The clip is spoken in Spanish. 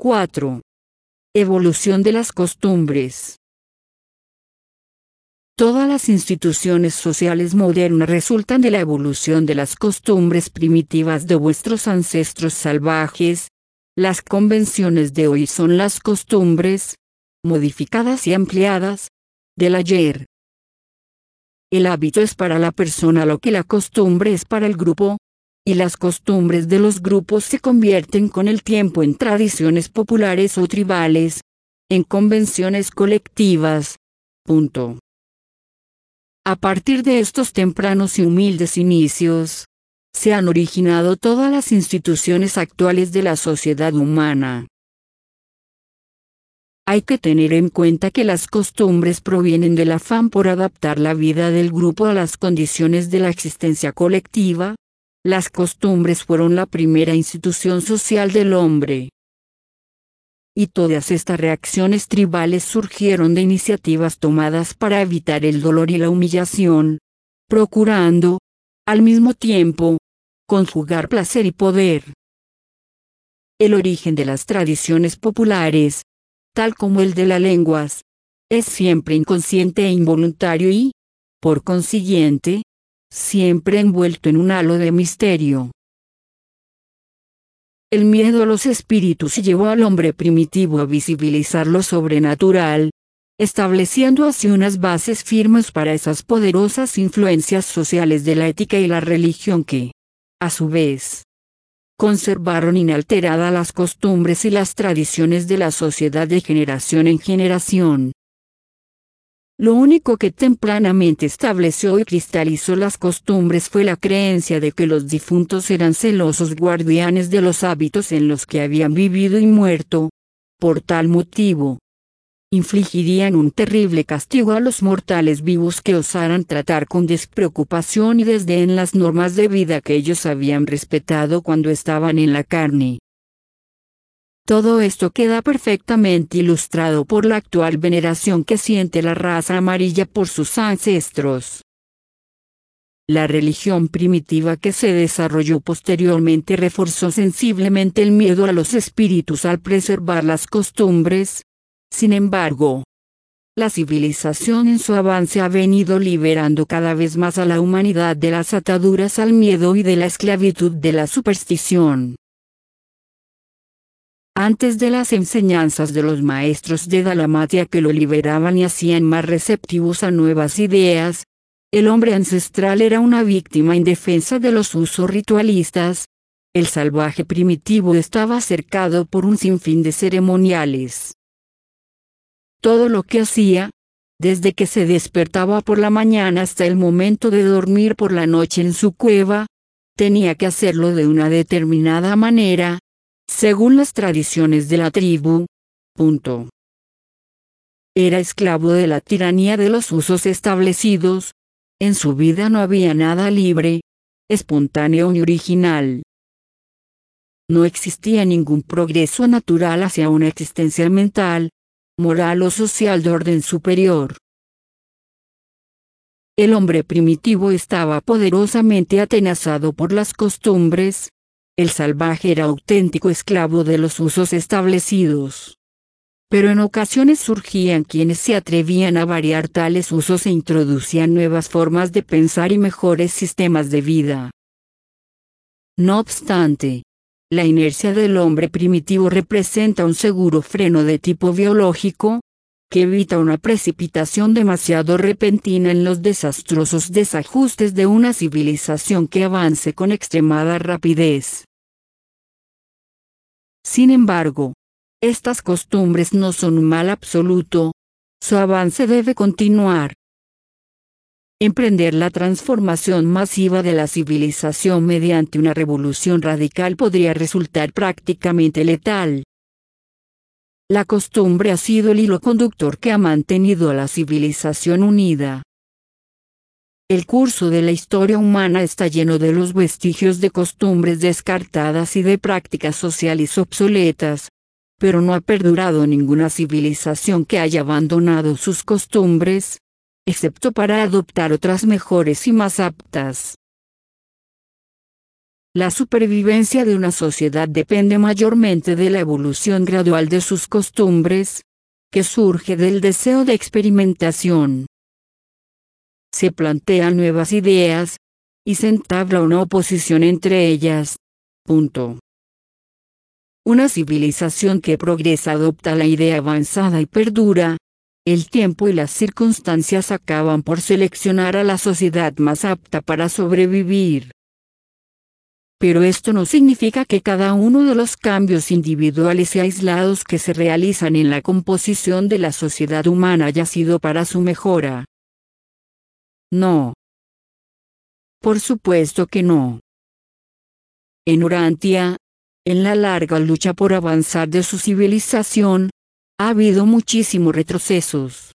4. Evolución de las costumbres. Todas las instituciones sociales modernas resultan de la evolución de las costumbres primitivas de vuestros ancestros salvajes. Las convenciones de hoy son las costumbres, modificadas y ampliadas, del ayer. El hábito es para la persona lo que la costumbre es para el grupo, y las costumbres de los grupos se convierten con el tiempo en tradiciones populares o tribales, en convenciones colectivas. Punto. A partir de estos tempranos y humildes inicios, se han originado todas las instituciones actuales de la sociedad humana. Hay que tener en cuenta que las costumbres provienen del afán por adaptar la vida del grupo a las condiciones de la existencia colectiva. Las costumbres fueron la primera institución social del hombre. Y todas estas reacciones tribales surgieron de iniciativas tomadas para evitar el dolor y la humillación, procurando, al mismo tiempo, conjugar placer y poder. El origen de las tradiciones populares, tal como el de las lenguas, es siempre inconsciente e involuntario y, por consiguiente, siempre envuelto en un halo de misterio. El miedo a los espíritus llevó al hombre primitivo a visibilizar lo sobrenatural, estableciendo así unas bases firmes para esas poderosas influencias sociales de la ética y la religión que, a su vez, conservaron inalteradas las costumbres y las tradiciones de la sociedad de generación en generación. Lo único que tempranamente estableció y cristalizó las costumbres fue la creencia de que los difuntos eran celosos guardianes de los hábitos en los que habían vivido y muerto. Por tal motivo, infligirían un terrible castigo a los mortales vivos que osaran tratar con despreocupación y desdén las normas de vida que ellos habían respetado cuando estaban en la carne. Todo esto queda perfectamente ilustrado por la actual veneración que siente la raza amarilla por sus ancestros. La religión primitiva que se desarrolló posteriormente reforzó sensiblemente el miedo a los espíritus al preservar las costumbres. Sin embargo, la civilización en su avance ha venido liberando cada vez más a la humanidad de las ataduras al miedo y de la esclavitud de la superstición. Antes de las enseñanzas de los maestros de Dalmatia que lo liberaban y hacían más receptivos a nuevas ideas, el hombre ancestral era una víctima indefensa de los usos ritualistas. El salvaje primitivo estaba cercado por un sinfín de ceremoniales. Todo lo que hacía, desde que se despertaba por la mañana hasta el momento de dormir por la noche en su cueva, tenía que hacerlo de una determinada manera, según las tradiciones de la tribu. Era esclavo de la tiranía de los usos establecidos. En su vida no había nada libre, espontáneo ni original. No existía ningún progreso natural hacia una existencia mental, moral o social de orden superior. El hombre primitivo estaba poderosamente atenazado por las costumbres. El salvaje era auténtico esclavo de los usos establecidos. Pero en ocasiones surgían quienes se atrevían a variar tales usos e introducían nuevas formas de pensar y mejores sistemas de vida. No obstante, la inercia del hombre primitivo representa un seguro freno de tipo biológico, que evita una precipitación demasiado repentina en los desastrosos desajustes de una civilización que avance con extremada rapidez. Sin embargo, estas costumbres no son un mal absoluto, su avance debe continuar. Emprender la transformación masiva de la civilización mediante una revolución radical podría resultar prácticamente letal. La costumbre ha sido el hilo conductor que ha mantenido a la civilización unida. El curso de la historia humana está lleno de los vestigios de costumbres descartadas y de prácticas sociales obsoletas, pero no ha perdurado ninguna civilización que haya abandonado sus costumbres, excepto para adoptar otras mejores y más aptas. La supervivencia de una sociedad depende mayormente de la evolución gradual de sus costumbres, que surge del deseo de experimentación. Se plantean nuevas ideas, y se entabla una oposición entre ellas. Punto. Una civilización que progresa adopta la idea avanzada y perdura. El tiempo y las circunstancias acaban por seleccionar a la sociedad más apta para sobrevivir. Pero esto no significa que cada uno de los cambios individuales y aislados que se realizan en la composición de la sociedad humana haya sido para su mejora. No. Por supuesto que no. En Urantia, en la larga lucha por avanzar de su civilización, ha habido muchísimos retrocesos.